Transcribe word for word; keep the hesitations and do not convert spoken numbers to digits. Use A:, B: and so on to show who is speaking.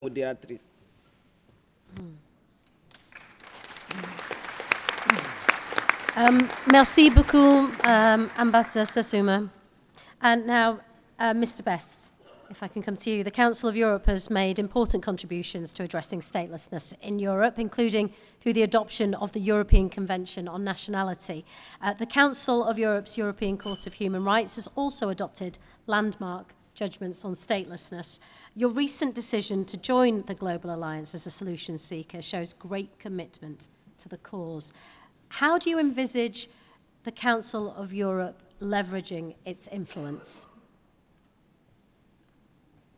A: moderatrice.
B: Um, merci beaucoup, um, Ambassador Sassouma. And now, uh, Mister Best, if I can come to you. The Council of Europe has made important contributions to addressing statelessness in Europe, including through the adoption of the European Convention on Nationality. Uh, the Council of Europe's European Court of Human Rights has also adopted landmark judgments on statelessness. Your recent decision to join the Global Alliance as a solution seeker shows great commitment to the cause. How do you envisage the Council of Europe leveraging its influence?